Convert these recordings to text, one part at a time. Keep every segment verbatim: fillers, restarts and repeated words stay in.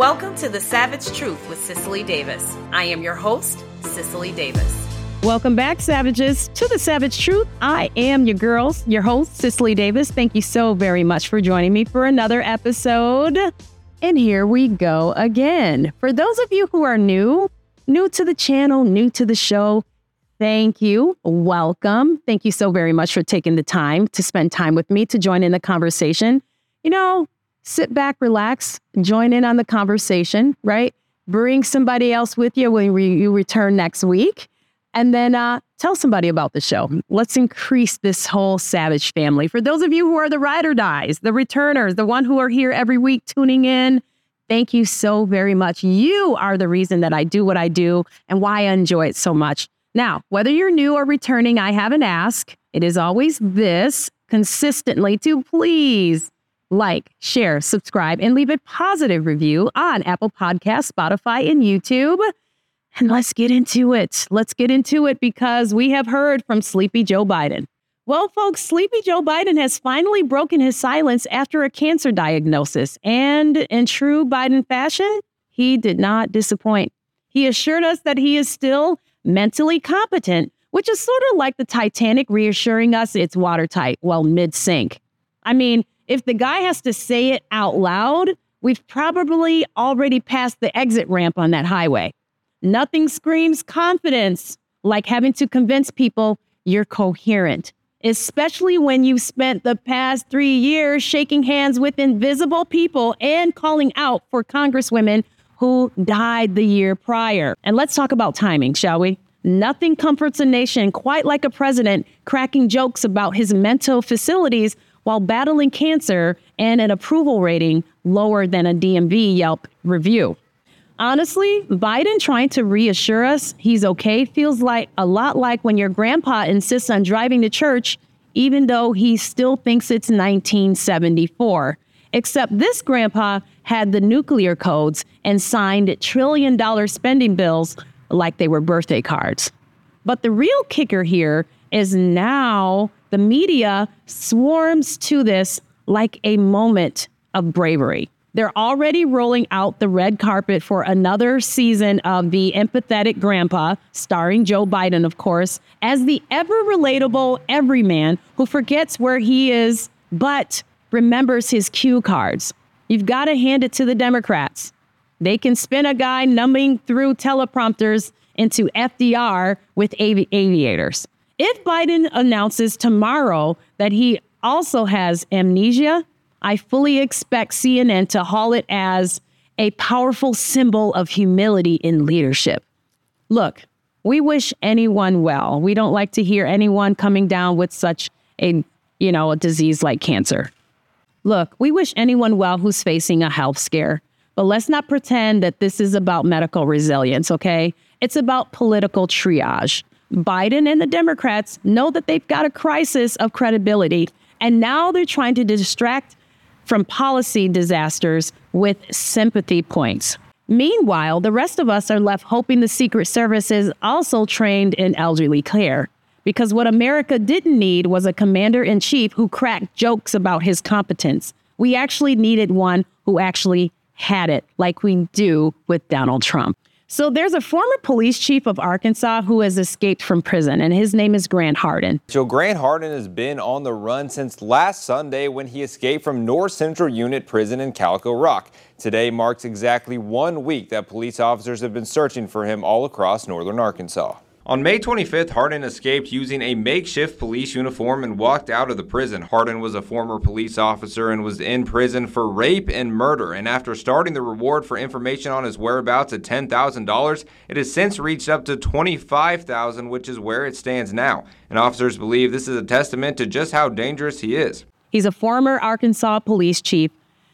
Welcome to The Savage Truth with Cicely Davis. I am your host, Cicely Davis. Welcome back, Savages, to The Savage Truth. I am your girls, your host, Cicely Davis. Thank you so very much for joining me for another episode. And here we go again. For those of you who are new, new to the channel, new to the show, thank you. Welcome. Thank you so very much for taking the time to spend time with me to join in the conversation. You know, sit back, relax, join in on the conversation, right? Bring somebody else with you when re- you return next week. And then uh, tell somebody about the show. Let's increase this whole Savage family. For those of you who are the ride or dies, the returners, the one who are here every week tuning in, thank you so very much. You are the reason that I do what I do and why I enjoy it so much. Now, whether you're new or returning, I have an ask. It is always this, consistently to please like, share, subscribe, and leave a positive review on Apple Podcasts, Spotify, and YouTube. And let's get into it. Let's get into it because we have heard from Sleepy Joe Biden. Well, folks, Sleepy Joe Biden has finally broken his silence after a cancer diagnosis. And in true Biden fashion, he did not disappoint. He assured us that he is still mentally competent, which is sort of like the Titanic reassuring us it's watertight while mid-sink. I mean, if the guy has to say it out loud, we've probably already passed the exit ramp on that highway. Nothing screams confidence like having to convince people you're coherent, especially when you've spent the past three years shaking hands with invisible people and calling out for congresswomen who died the year prior. And let's talk about timing, shall we? Nothing comforts a nation quite like a president cracking jokes about his mental facilities while battling cancer and an approval rating lower than a D M V Yelp review. Honestly, Biden trying to reassure us he's okay feels like a lot like when your grandpa insists on driving to church, even though he still thinks it's nineteen seventy-four. Except this grandpa had the nuclear codes and signed trillion dollar spending bills like they were birthday cards. But the real kicker here is now the media swarms to this like a moment of bravery. They're already rolling out the red carpet for another season of The Empathetic Grandpa, starring Joe Biden, of course, as the ever-relatable everyman who forgets where he is, but remembers his cue cards. You've got to hand it to the Democrats. They can spin a guy numbing through teleprompters into F D R with avi- aviators. If Biden announces tomorrow that he also has amnesia, I fully expect C N N to haul it as a powerful symbol of humility in leadership. Look, we wish anyone well. We don't like to hear anyone coming down with such a, you know, a disease like cancer. Look, we wish anyone well who's facing a health scare. But let's not pretend that this is about medical resilience, okay? It's about political triage. Biden and the Democrats know that they've got a crisis of credibility, and now they're trying to distract from policy disasters with sympathy points. Meanwhile, the rest of us are left hoping the Secret Service is also trained in elderly care, because what America didn't need was a commander-in-chief who cracked jokes about his competence. We actually needed one who actually had it, like we do with Donald Trump. So there's a former police chief of Arkansas who has escaped from prison, and his name is Grant Hardin. So Grant Hardin has been on the run since last Sunday when he escaped from North Central Unit Prison in Calico Rock. Today marks exactly one week that police officers have been searching for him all across northern Arkansas. On May twenty-fifth, Hardin escaped using a makeshift police uniform and walked out of the prison. Hardin was a former police officer and was in prison for rape and murder. And after starting the reward for information on his whereabouts at ten thousand dollars, it has since reached up to twenty-five thousand dollars, which is where it stands now. And officers believe this is a testament to just how dangerous he is. He's a former Arkansas police chief,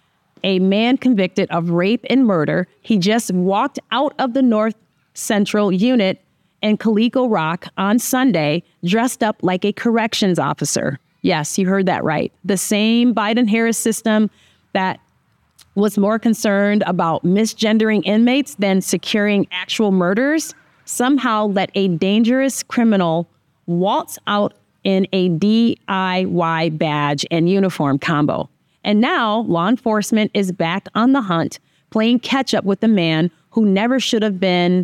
a man convicted of rape and murder. He just walked out of the North Central Unit in Calico Rock on Sunday, dressed up like a corrections officer. Yes, you heard that right. The same Biden-Harris system that was more concerned about misgendering inmates than securing actual murders somehow let a dangerous criminal waltz out in a D I Y badge and uniform combo. And now law enforcement is back on the hunt playing catch up with a man who never should have been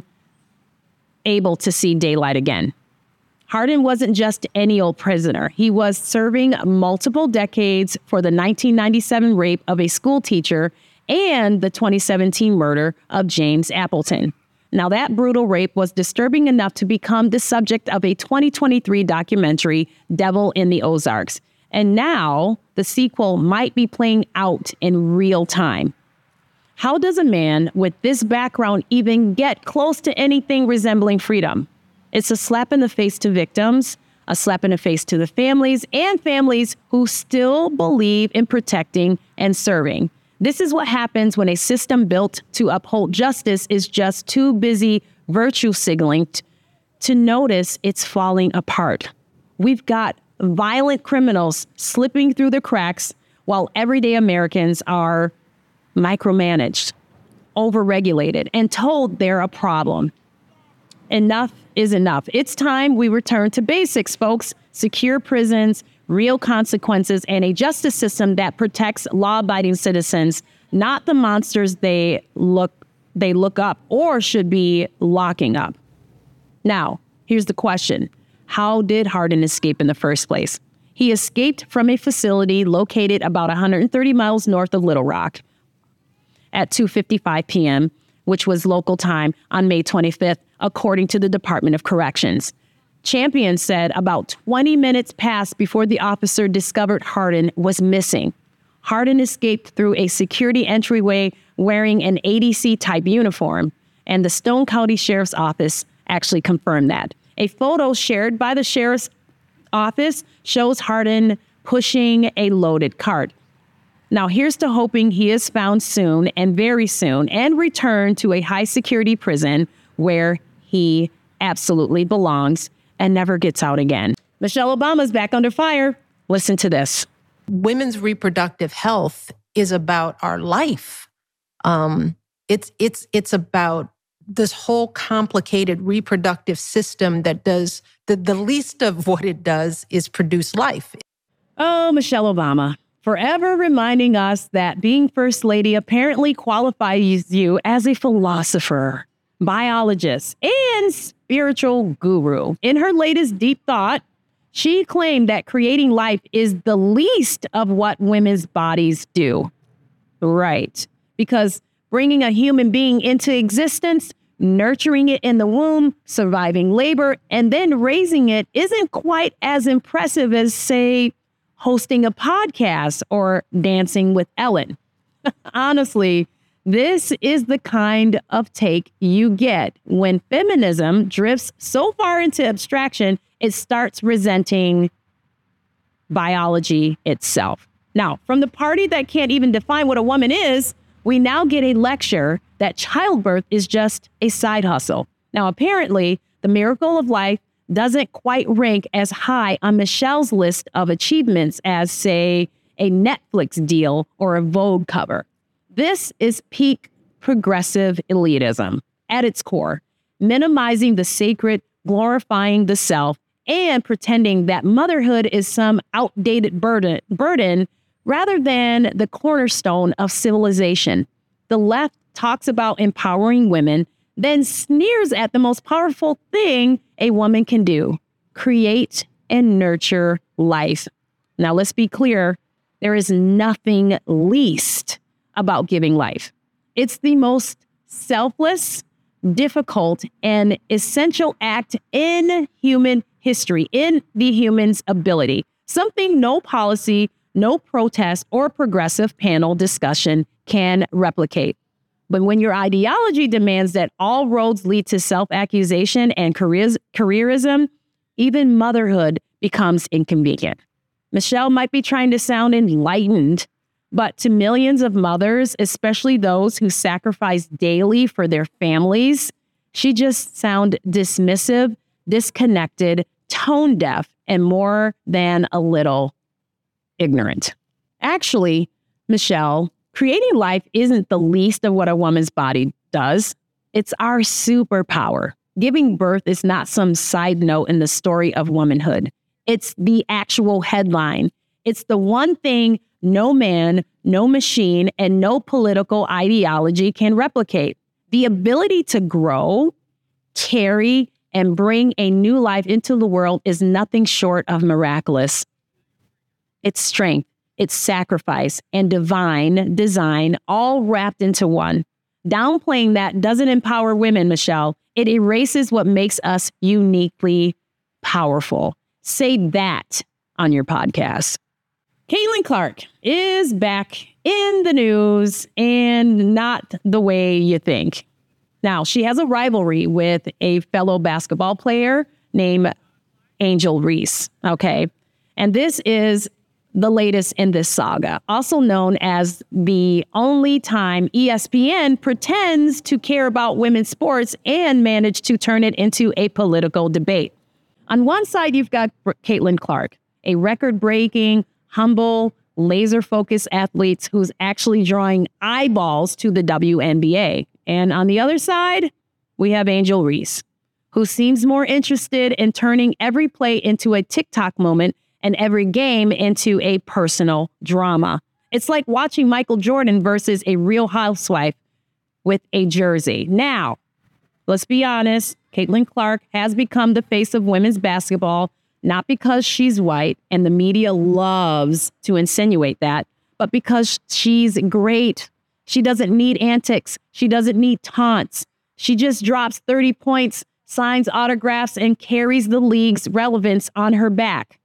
able to see daylight again. Hardin wasn't just any old prisoner. He was serving multiple decades for the nineteen ninety-seven rape of a school teacher and the twenty seventeen murder of James Appleton. Now, that brutal rape was disturbing enough to become the subject of a twenty twenty-three documentary, Devil in the Ozarks. And now the sequel might be playing out in real time. How does a man with this background even get close to anything resembling freedom? It's a slap in the face to victims, a slap in the face to the families, and families who still believe in protecting and serving. This is what happens when a system built to uphold justice is just too busy virtue signaling t- to notice it's falling apart. We've got violent criminals slipping through the cracks while everyday Americans are micromanaged, overregulated, and told they're a problem. Enough is enough. It's time we return to basics, folks. Secure prisons, real consequences, and a justice system that protects law-abiding citizens, not the monsters they look they look up or should be locking up. Now, here's the question. How did Hardin escape in the first place? He escaped from a facility located about one hundred thirty miles north of Little Rock at two fifty-five p.m., which was local time on May twenty-fifth, according to the Department of Corrections. Champion said about twenty minutes passed before the officer discovered Hardin was missing. Hardin escaped through a security entryway wearing an A D C-type uniform, and the Stone County Sheriff's Office actually confirmed that. A photo shared by the Sheriff's Office shows Hardin pushing a loaded cart. Now, here's to hoping he is found soon and very soon and returned to a high-security prison where he absolutely belongs and never gets out again. Michelle Obama's back under fire. Listen to this. Women's reproductive health is about our life. Um, it's it's it's about this whole complicated reproductive system that does, the, the least of what it does is produce life. Oh, Michelle Obama, forever reminding us that being First Lady apparently qualifies you as a philosopher, biologist, and spiritual guru. In her latest deep thought, she claimed that creating life is the least of what women's bodies do. Right. Because bringing a human being into existence, nurturing it in the womb, surviving labor, and then raising it isn't quite as impressive as, say, hosting a podcast or dancing with Ellen. Honestly, this is the kind of take you get when feminism drifts so far into abstraction, it starts resenting biology itself. Now, from the party that can't even define what a woman is, we now get a lecture that childbirth is just a side hustle. Now, apparently, the miracle of life doesn't quite rank as high on Michelle's list of achievements as, say, a Netflix deal or a Vogue cover. This is peak progressive elitism at its core, minimizing the sacred, glorifying the self, and pretending that motherhood is some outdated burden, burden rather than the cornerstone of civilization. The left talks about empowering women, then sneers at the most powerful thing a woman can do, create and nurture life. Now, let's be clear, there is nothing least about giving life. It's the most selfless, difficult, and essential act in human history, in the human's ability. Something no policy, no protest, or progressive panel discussion can replicate. But when your ideology demands that all roads lead to self-accusation and careers, careerism, even motherhood becomes inconvenient. Michelle might be trying to sound enlightened, but to millions of mothers, especially those who sacrifice daily for their families, she just sounds dismissive, disconnected, tone deaf, and more than a little ignorant. Actually, Michelle, creating life isn't the least of what a woman's body does. It's our superpower. Giving birth is not some side note in the story of womanhood. It's the actual headline. It's the one thing no man, no machine, and no political ideology can replicate. The ability to grow, carry, and bring a new life into the world is nothing short of miraculous. It's strength, it's sacrifice, and divine design all wrapped into one. Downplaying that doesn't empower women, Michelle. It erases what makes us uniquely powerful. Say that on your podcast. Caitlin Clark is back in the news, and not the way you think. Now, she has a rivalry with a fellow basketball player named Angel Reese, okay? And this is the latest in this saga, also known as the only time E S P N pretends to care about women's sports and manage to turn it into a political debate. On one side, you've got Caitlin Clark, a record-breaking, humble, laser-focused athlete who's actually drawing eyeballs to the W N B A. And on the other side, we have Angel Reese, who seems more interested in turning every play into a TikTok moment and every game into a personal drama. It's like watching Michael Jordan versus a Real Housewife with a jersey. Now, let's be honest, Caitlin Clark has become the face of women's basketball, not because she's white, and the media loves to insinuate that, but because she's great. She doesn't need antics. She doesn't need taunts. She just drops thirty points, signs autographs, and carries the league's relevance on her back,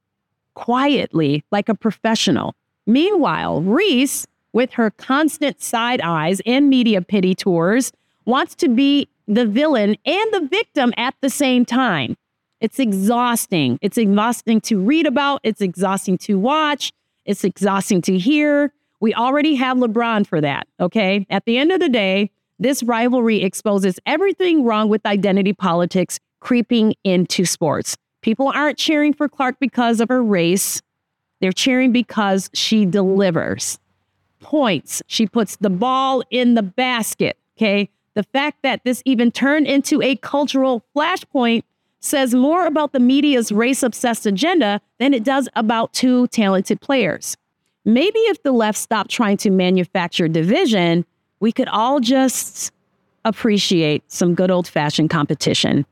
quietly, like a professional. Meanwhile, Reese, with her constant side eyes and media pity tours, wants to be the villain and the victim at the same time. It's exhausting. It's exhausting to read about. It's exhausting to watch. It's exhausting to hear. We already have LeBron for that, okay? At the end of the day, this rivalry exposes everything wrong with identity politics creeping into sports. People aren't cheering for Clark because of her race. They're cheering because she delivers points. She puts the ball in the basket, okay? The fact that this even turned into a cultural flashpoint says more about the media's race-obsessed agenda than it does about two talented players. Maybe if the left stopped trying to manufacture division, we could all just appreciate some good old-fashioned competition.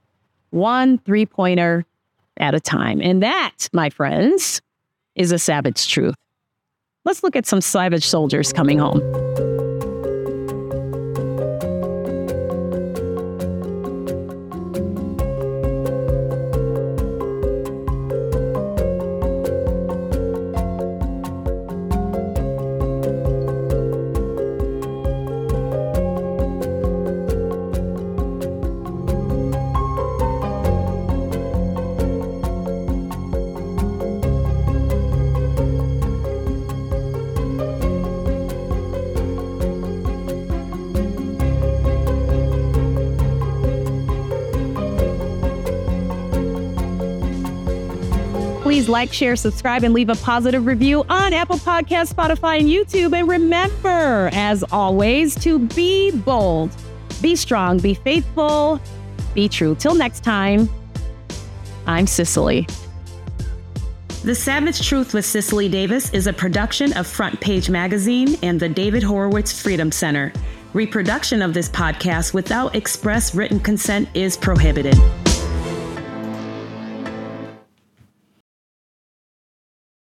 One three-pointer at a time. And that, my friends, is a savage truth. Let's look at some savage soldiers coming home. Please like, share, subscribe, and leave a positive review on Apple Podcasts, Spotify, and YouTube. And remember, as always, to be bold, be strong, be faithful, be true. Till next time, I'm Cicely. The Savage Truth with Cicely Davis is a production of Front Page Magazine and the David Horowitz Freedom Center. Reproduction of this podcast without express written consent is prohibited.